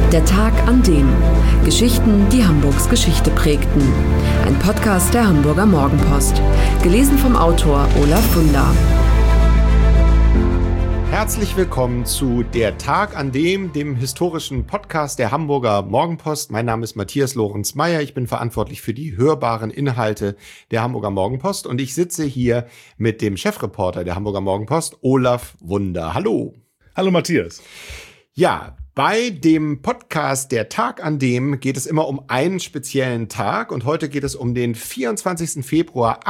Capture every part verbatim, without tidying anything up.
Der Tag an dem. Geschichten, die Hamburgs Geschichte prägten. Ein Podcast der Hamburger Morgenpost. Gelesen vom Autor Olaf Wunder. Herzlich willkommen zu Der Tag an dem, dem historischen Podcast der Hamburger Morgenpost. Mein Name ist Matthias Lorenz-Meyer. Ich bin verantwortlich für die hörbaren Inhalte der Hamburger Morgenpost und ich sitze hier mit dem Chefreporter der Hamburger Morgenpost, Olaf Wunder. Hallo. Hallo Matthias. Ja, bei dem Podcast Der Tag an dem geht es immer um einen speziellen Tag und heute geht es um den vierundzwanzigsten Februar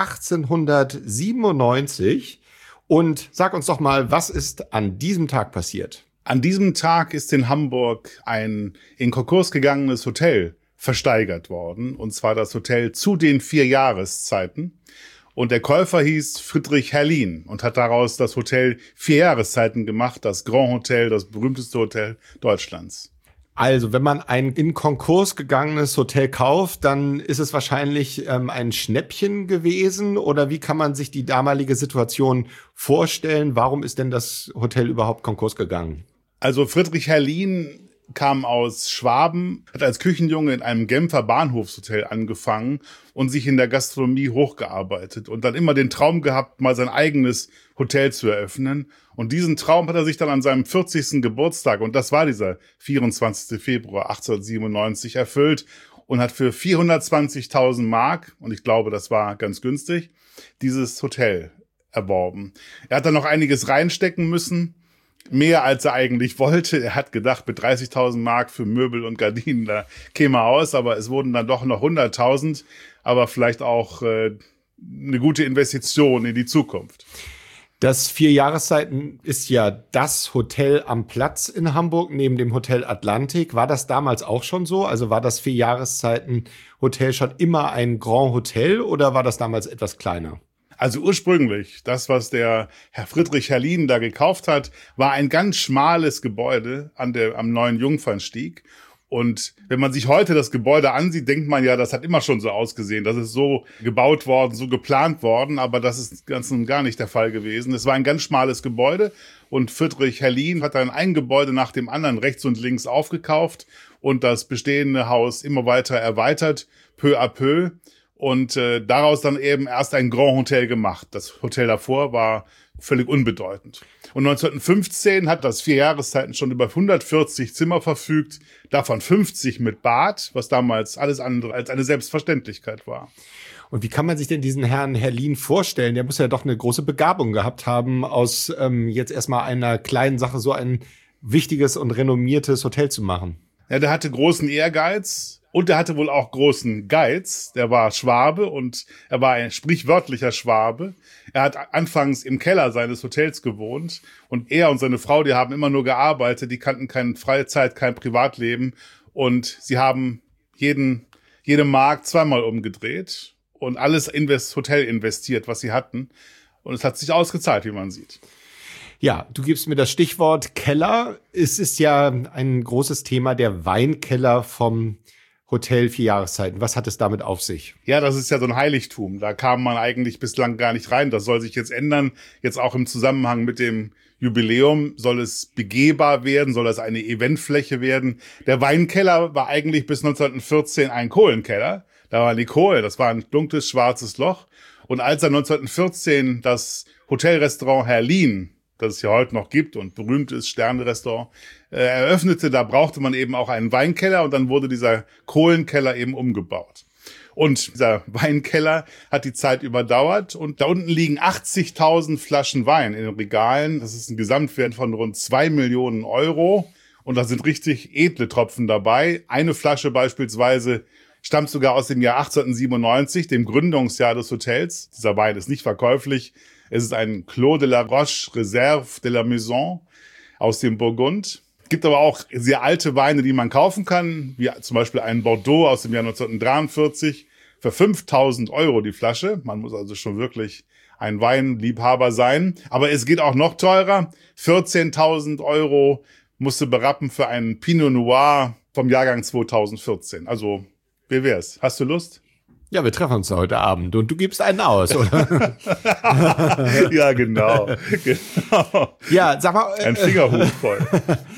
achtzehnhundertsiebenundneunzig. Und sag uns doch mal, was ist an diesem Tag passiert? An diesem Tag ist in Hamburg ein in Konkurs gegangenes Hotel versteigert worden, und zwar das Hotel Zu den vier Jahreszeiten. Und der Käufer hieß Friedrich Herrlin und hat daraus das Hotel Vier Jahreszeiten gemacht, das Grand Hotel, das berühmteste Hotel Deutschlands. Also, wenn man ein in Konkurs gegangenes Hotel kauft, dann ist es wahrscheinlich ähm, ein Schnäppchen gewesen. Oder wie kann man sich die damalige Situation vorstellen? Warum ist denn das Hotel überhaupt Konkurs gegangen? Also Friedrich Herrlin kam aus Schwaben, hat als Küchenjunge in einem Genfer Bahnhofshotel angefangen und sich in der Gastronomie hochgearbeitet und dann immer den Traum gehabt, mal sein eigenes Hotel zu eröffnen. Und diesen Traum hat er sich dann an seinem vierzigsten Geburtstag, und das war dieser vierundzwanzigste Februar achtzehnhundertsiebenundneunzig, erfüllt und hat für vierhundertzwanzigtausend Mark, und ich glaube, das war ganz günstig, dieses Hotel erworben. Er hat dann noch einiges reinstecken müssen, mehr als er eigentlich wollte. Er hat gedacht, mit dreißigtausend Mark für Möbel und Gardinen, da käme er aus, aber es wurden dann doch noch hunderttausend, aber vielleicht auch äh, eine gute Investition in die Zukunft. Das Vier Jahreszeiten ist ja das Hotel am Platz in Hamburg, neben dem Hotel Atlantik. War das damals auch schon so? Also war das Vier Jahreszeiten Hotel schon immer ein Grand Hotel oder war das damals etwas kleiner? Also ursprünglich, das, was der Herr Friedrich Herrlin da gekauft hat, war ein ganz schmales Gebäude an der, am neuen Jungfernstieg. Und wenn man sich heute das Gebäude ansieht, denkt man ja, das hat immer schon so ausgesehen. Das ist so gebaut worden, so geplant worden, aber das ist ganz und gar nicht der Fall gewesen. Es war ein ganz schmales Gebäude und Friedrich Herrlin hat dann ein Gebäude nach dem anderen rechts und links aufgekauft und das bestehende Haus immer weiter erweitert, peu à peu. Und äh, daraus dann eben erst ein Grand Hotel gemacht. Das Hotel davor war völlig unbedeutend. Und neunzehnhundertfünfzehn hat das Vier Jahreszeiten schon über hundertvierzig Zimmer verfügt, davon fünfzig mit Bad, was damals alles andere als eine Selbstverständlichkeit war. Und wie kann man sich denn diesen Herrn Herrlin vorstellen? Der muss ja doch eine große Begabung gehabt haben, aus ähm, jetzt erstmal einer kleinen Sache so ein wichtiges und renommiertes Hotel zu machen. Ja, der hatte großen Ehrgeiz. Und er hatte wohl auch großen Geiz. Der war Schwabe und er war ein sprichwörtlicher Schwabe. Er hat anfangs im Keller seines Hotels gewohnt und er und seine Frau, die haben immer nur gearbeitet, die kannten keine Freizeit, kein Privatleben und sie haben jeden, jede Mark zweimal umgedreht und alles in das Hotel investiert, was sie hatten. Und es hat sich ausgezahlt, wie man sieht. Ja, du gibst mir das Stichwort Keller. Es ist ja ein großes Thema, der Weinkeller vom Hotel Vier Jahreszeiten. Was hat es damit auf sich? Ja, das ist ja so ein Heiligtum. Da kam man eigentlich bislang gar nicht rein. Das soll sich jetzt ändern. Jetzt auch im Zusammenhang mit dem Jubiläum soll es begehbar werden, soll es eine Eventfläche werden. Der Weinkeller war eigentlich bis neunzehnhundertvierzehn ein Kohlenkeller. Da war die Kohle, das war ein dunkles, schwarzes Loch. Und als er neunzehnhundertvierzehn das Hotelrestaurant Herrlin, das es ja heute noch gibt und berühmt ist, Sterne-Restaurant, äh, eröffnete, da brauchte man eben auch einen Weinkeller und dann wurde dieser Kohlenkeller eben umgebaut. Und dieser Weinkeller hat die Zeit überdauert und da unten liegen achtzigtausend Flaschen Wein in den Regalen. Das ist ein Gesamtwert von rund zwei Millionen Euro und da sind richtig edle Tropfen dabei. Eine Flasche beispielsweise stammt sogar aus dem Jahr achtzehnhundertsiebenundneunzig, dem Gründungsjahr des Hotels. Dieser Wein ist nicht verkäuflich. Es ist ein Clos de la Roche Reserve de la Maison aus dem Burgund. Es gibt aber auch sehr alte Weine, die man kaufen kann, wie zum Beispiel einen Bordeaux aus dem Jahr neunzehnhundertdreiundvierzig für fünftausend Euro die Flasche. Man muss also schon wirklich ein Weinliebhaber sein. Aber es geht auch noch teurer. vierzehntausend Euro musste berappen für einen Pinot Noir vom Jahrgang zweitausendvierzehn. Also, wie wär's? Hast du Lust? Ja, wir treffen uns heute Abend und du gibst einen aus, oder? Ja, genau. genau. Ja, sag mal. Ein Fingerhut voll.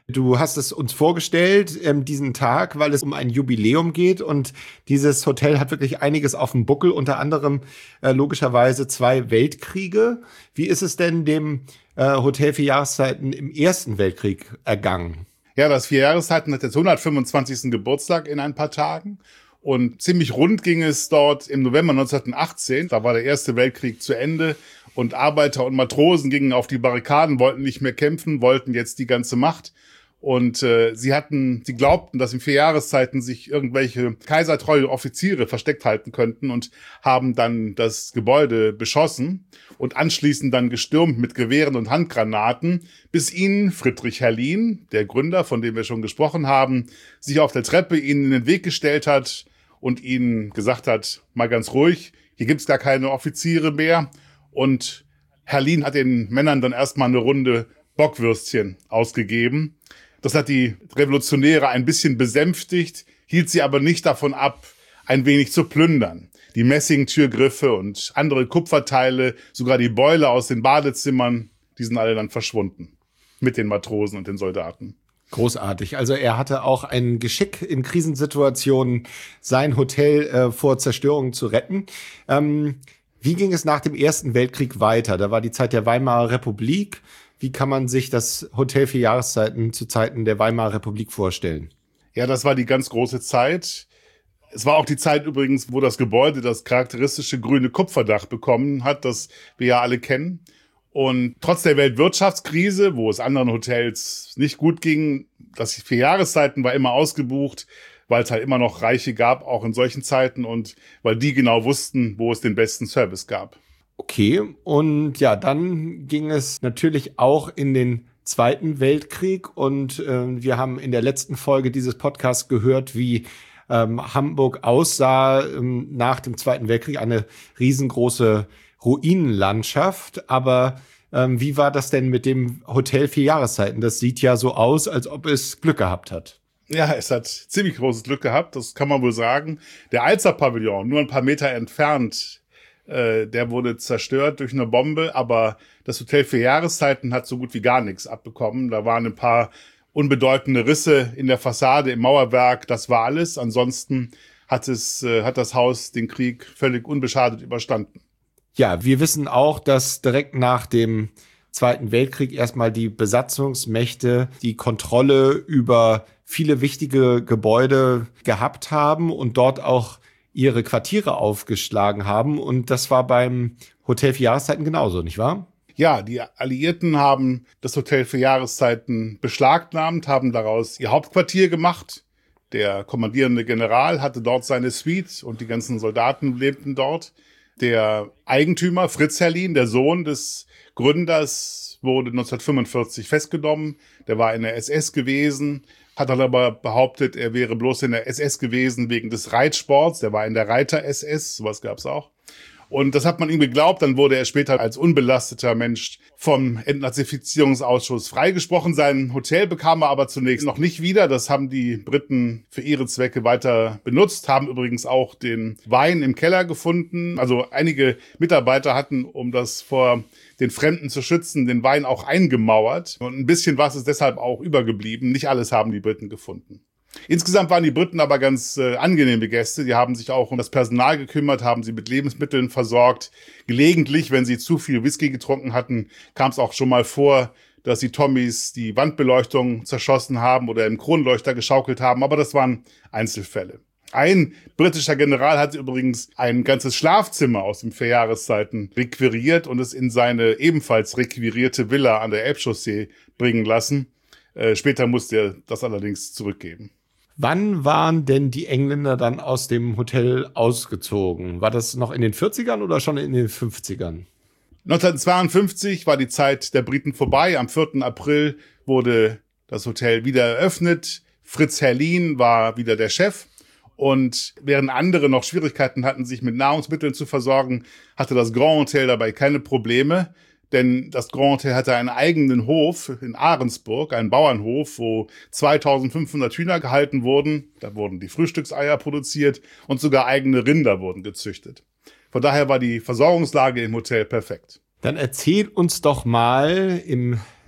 Du hast es uns vorgestellt, ähm, diesen Tag, weil es um ein Jubiläum geht und dieses Hotel hat wirklich einiges auf dem Buckel, unter anderem äh, logischerweise zwei Weltkriege. Wie ist es denn dem äh, Hotel Vier Jahreszeiten im Ersten Weltkrieg ergangen? Ja, das Vier Jahreszeiten hat jetzt hundertfünfundzwanzigsten Geburtstag in ein paar Tagen. Und ziemlich rund ging es dort im November neunzehnhundertachtzehn. Da war der Erste Weltkrieg zu Ende und Arbeiter und Matrosen gingen auf die Barrikaden, wollten nicht mehr kämpfen, wollten jetzt die ganze Macht. Und äh, sie hatten, sie glaubten, dass in vier Jahreszeiten sich irgendwelche kaisertreue Offiziere versteckt halten könnten und haben dann das Gebäude beschossen und anschließend dann gestürmt mit Gewehren und Handgranaten, bis ihnen Friedrich Herrlin, der Gründer, von dem wir schon gesprochen haben, sich auf der Treppe ihnen in den Weg gestellt hat und ihnen gesagt hat, mal ganz ruhig, hier gibt's gar keine Offiziere mehr. Und Herrlin hat den Männern dann erstmal eine Runde Bockwürstchen ausgegeben. Das hat die Revolutionäre ein bisschen besänftigt, hielt sie aber nicht davon ab, ein wenig zu plündern. Die Messingtürgriffe und andere Kupferteile, sogar die Beule aus den Badezimmern, die sind alle dann verschwunden mit den Matrosen und den Soldaten. Großartig. Also er hatte auch ein Geschick in Krisensituationen, sein Hotel äh, vor Zerstörung zu retten. Ähm, wie ging es nach dem Ersten Weltkrieg weiter? Da war die Zeit der Weimarer Republik. Wie kann man sich das Hotel Vier Jahreszeiten zu Zeiten der Weimarer Republik vorstellen? Ja, das war die ganz große Zeit. Es war auch die Zeit übrigens, wo das Gebäude das charakteristische grüne Kupferdach bekommen hat, das wir ja alle kennen. Und trotz der Weltwirtschaftskrise, wo es anderen Hotels nicht gut ging, das Vier Jahreszeiten war immer ausgebucht, weil es halt immer noch Reiche gab, auch in solchen Zeiten und weil die genau wussten, wo es den besten Service gab. Okay, und ja, dann ging es natürlich auch in den Zweiten Weltkrieg und äh, wir haben in der letzten Folge dieses Podcasts gehört, wie ähm, Hamburg aussah ähm, nach dem Zweiten Weltkrieg, eine riesengroße Ruinenlandschaft, aber ähm, wie war das denn mit dem Hotel Vier Jahreszeiten? Das sieht ja so aus, als ob es Glück gehabt hat. Ja, es hat ziemlich großes Glück gehabt, das kann man wohl sagen. Der Alster-Pavillon, nur ein paar Meter entfernt, äh, der wurde zerstört durch eine Bombe, aber das Hotel Vier Jahreszeiten hat so gut wie gar nichts abbekommen. Da waren ein paar unbedeutende Risse in der Fassade, im Mauerwerk, das war alles. Ansonsten hat es, äh, hat das Haus den Krieg völlig unbeschadet überstanden. Ja, wir wissen auch, dass direkt nach dem Zweiten Weltkrieg erstmal die Besatzungsmächte die Kontrolle über viele wichtige Gebäude gehabt haben und dort auch ihre Quartiere aufgeschlagen haben. Und das war beim Hotel Vier Jahreszeiten genauso, nicht wahr? Ja, die Alliierten haben das Hotel Vier Jahreszeiten beschlagnahmt, haben daraus ihr Hauptquartier gemacht. Der kommandierende General hatte dort seine Suite und die ganzen Soldaten lebten dort. Der Eigentümer, Fritz Herrlin, der Sohn des Gründers, wurde neunzehnhundertfünfundvierzig festgenommen. Der war in der S S gewesen, hat dann aber behauptet, er wäre bloß in der S S gewesen wegen des Reitsports. Der war in der Reiter-S S, sowas gab's auch. Und das hat man ihm geglaubt, dann wurde er später als unbelasteter Mensch vom Entnazifizierungsausschuss freigesprochen. Sein Hotel bekam er aber zunächst noch nicht wieder. Das haben die Briten für ihre Zwecke weiter benutzt, haben übrigens auch den Wein im Keller gefunden. Also einige Mitarbeiter hatten, um das vor den Fremden zu schützen, den Wein auch eingemauert. Und ein bisschen was ist deshalb auch übergeblieben. Nicht alles haben die Briten gefunden. Insgesamt waren die Briten aber ganz äh, angenehme Gäste. Die haben sich auch um das Personal gekümmert, haben sie mit Lebensmitteln versorgt. Gelegentlich, wenn sie zu viel Whisky getrunken hatten, kam es auch schon mal vor, dass die Tommys die Wandbeleuchtung zerschossen haben oder im Kronleuchter geschaukelt haben. Aber das waren Einzelfälle. Ein britischer General hat übrigens ein ganzes Schlafzimmer aus den Vier Jahreszeiten requiriert und es in seine ebenfalls requirierte Villa an der Elbchaussee bringen lassen. Äh, später musste er das allerdings zurückgeben. Wann waren denn die Engländer dann aus dem Hotel ausgezogen? War das noch in den vierzigern oder schon in den fünfzigern? neunzehnhundertzweiundfünfzig war die Zeit der Briten vorbei. Am vierten April wurde das Hotel wieder eröffnet. Fritz Herrlin war wieder der Chef. Und während andere noch Schwierigkeiten hatten, sich mit Nahrungsmitteln zu versorgen, hatte das Grand Hotel dabei keine Probleme. Denn das Grand Hotel hatte einen eigenen Hof in Ahrensburg, einen Bauernhof, wo zweitausendfünfhundert Hühner gehalten wurden. Da wurden die Frühstückseier produziert und sogar eigene Rinder wurden gezüchtet. Von daher war die Versorgungslage im Hotel perfekt. Dann erzähl uns doch mal im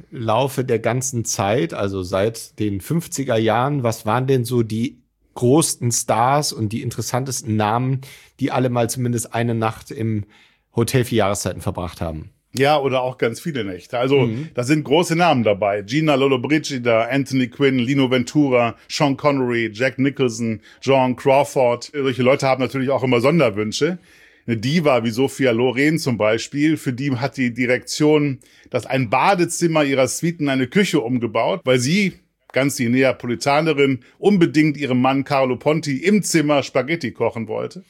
Laufe der ganzen Zeit, also seit den fünfziger Jahren, was waren denn so die größten Stars und die interessantesten Namen, die alle mal zumindest eine Nacht im Hotel Vier Jahreszeiten verbracht haben? Ja, oder auch ganz viele Nächte. Also, mhm. da sind große Namen dabei. Gina Lollobrigida, Anthony Quinn, Lino Ventura, Sean Connery, Jack Nicholson, Joan Crawford. Solche Leute haben natürlich auch immer Sonderwünsche. Eine Diva wie Sophia Loren zum Beispiel, für die hat die Direktion das ein Badezimmer ihrer Suite in eine Küche umgebaut, weil sie, ganz die Neapolitanerin, unbedingt ihrem Mann Carlo Ponti im Zimmer Spaghetti kochen wollte.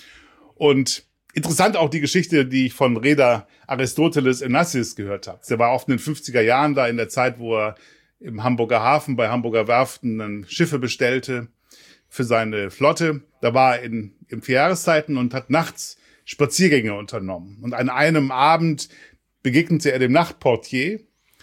Und interessant auch die Geschichte, die ich von Reeder Aristoteles Onassis gehört habe. Der war oft in den fünfziger Jahren da, in der Zeit, wo er im Hamburger Hafen bei Hamburger Werften dann Schiffe bestellte für seine Flotte. Da war er in, in vier Jahreszeiten und hat nachts Spaziergänge unternommen. Und an einem Abend begegnete er dem Nachtportier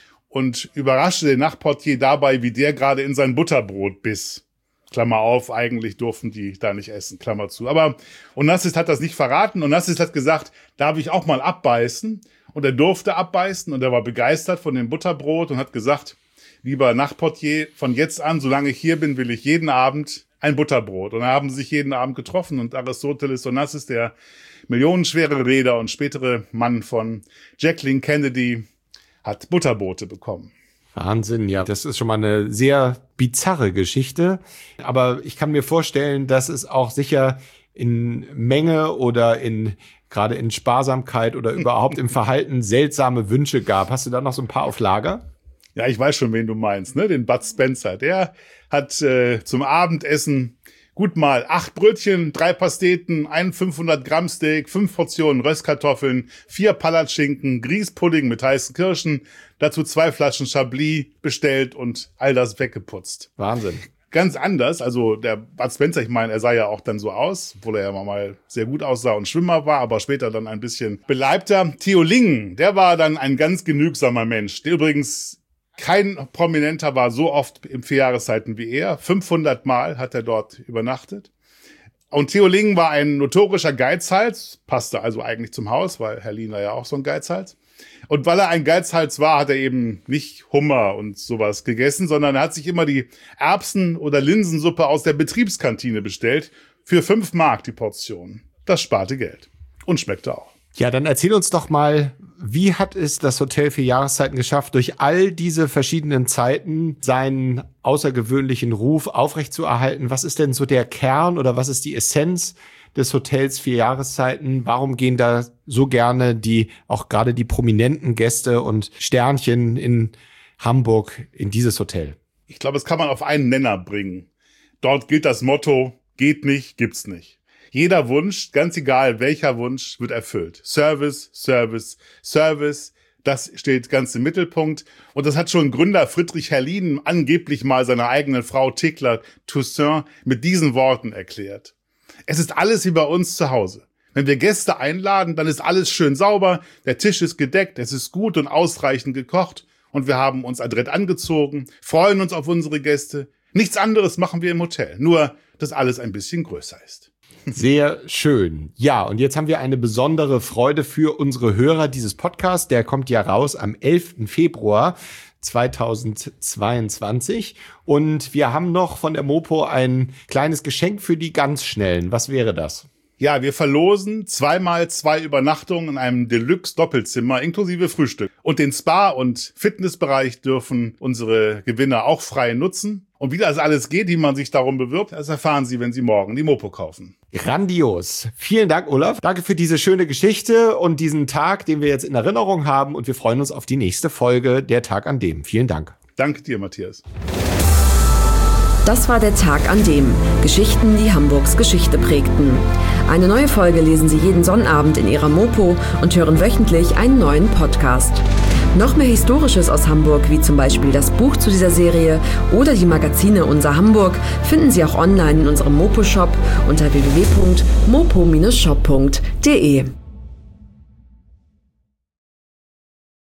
und überraschte den Nachtportier dabei, wie der gerade in sein Butterbrot biss. Klammer auf, eigentlich durften die da nicht essen, Klammer zu. Aber Onassis hat das nicht verraten. Onassis hat gesagt, darf ich auch mal abbeißen? Und er durfte abbeißen und er war begeistert von dem Butterbrot und hat gesagt, lieber Nachtportier, von jetzt an, solange ich hier bin, will ich jeden Abend ein Butterbrot. Und da haben sie sich jeden Abend getroffen und Aristoteles Onassis, der millionenschwere Reeder und spätere Mann von Jacqueline Kennedy, hat Butterbrote bekommen. Wahnsinn, ja. Das ist schon mal eine sehr bizarre Geschichte. Aber ich kann mir vorstellen, dass es auch sicher in Menge oder in gerade in Sparsamkeit oder überhaupt im Verhalten seltsame Wünsche gab. Hast du da noch so ein paar auf Lager? Ja, ich weiß schon, wen du meinst, ne? Den Bud Spencer. Der hat äh, zum Abendessen gut mal acht Brötchen, drei Pasteten, ein fünfhundert Gramm Steak, fünf Portionen Röstkartoffeln, vier Palatschinken, Grießpudding mit heißen Kirschen, dazu zwei Flaschen Chablis bestellt und all das weggeputzt. Wahnsinn. Ganz anders, also der Bud Spencer, ich meine, er sah ja auch dann so aus, obwohl er ja mal sehr gut aussah und Schwimmer war, aber später dann ein bisschen beleibter. Theo Lingen, der war dann ein ganz genügsamer Mensch, der übrigens kein Prominenter war so oft im Vier Jahreszeiten wie er. fünfhundert Mal hat er dort übernachtet. Und Theo Lingen war ein notorischer Geizhals, passte also eigentlich zum Haus, weil Herr Lien war ja auch so ein Geizhals. Und weil er ein Geizhals war, hat er eben nicht Hummer und sowas gegessen, sondern er hat sich immer die Erbsen- oder Linsensuppe aus der Betriebskantine bestellt. Für fünf Mark die Portion. Das sparte Geld. Und schmeckte auch. Ja, dann erzähl uns doch mal, wie hat es das Hotel Vier Jahreszeiten geschafft, durch all diese verschiedenen Zeiten seinen außergewöhnlichen Ruf aufrechtzuerhalten? Was ist denn so der Kern oder was ist die Essenz des Hotels Vier Jahreszeiten? Warum gehen da so gerne die, auch gerade die prominenten Gäste und Sternchen in Hamburg in dieses Hotel? Ich glaube, das kann man auf einen Nenner bringen. Dort gilt das Motto, geht nicht, gibt's nicht. Jeder Wunsch, ganz egal welcher Wunsch, wird erfüllt. Service, Service, Service, das steht ganz im Mittelpunkt. Und das hat schon Gründer Friedrich Herlin angeblich mal seiner eigenen Frau Thekla Toussaint mit diesen Worten erklärt. Es ist alles wie bei uns zu Hause. Wenn wir Gäste einladen, dann ist alles schön sauber, der Tisch ist gedeckt, es ist gut und ausreichend gekocht und wir haben uns adrett angezogen, freuen uns auf unsere Gäste. Nichts anderes machen wir im Hotel, nur dass alles ein bisschen größer ist. Sehr schön. Ja, und jetzt haben wir eine besondere Freude für unsere Hörer dieses Podcasts. Der kommt ja raus am elften Februar zweitausendzweiundzwanzig. Und wir haben noch von der Mopo ein kleines Geschenk für die ganz Schnellen. Was wäre das? Ja, wir verlosen zweimal zwei Übernachtungen in einem Deluxe-Doppelzimmer inklusive Frühstück. Und den Spa- und Fitnessbereich dürfen unsere Gewinner auch frei nutzen. Und wie das alles geht, wie man sich darum bewirbt, das erfahren Sie, wenn Sie morgen die Mopo kaufen. Grandios. Vielen Dank, Olaf. Danke für diese schöne Geschichte und diesen Tag, den wir jetzt in Erinnerung haben. Und wir freuen uns auf die nächste Folge, der Tag an dem. Vielen Dank. Danke dir, Matthias. Das war der Tag an dem. Geschichten, die Hamburgs Geschichte prägten. Eine neue Folge lesen Sie jeden Sonnabend in Ihrer Mopo und hören wöchentlich einen neuen Podcast. Noch mehr Historisches aus Hamburg, wie zum Beispiel das Buch zu dieser Serie oder die Magazine Unser Hamburg, finden Sie auch online in unserem Mopo-Shop unter w w w punkt mopo Bindestrich shop punkt de.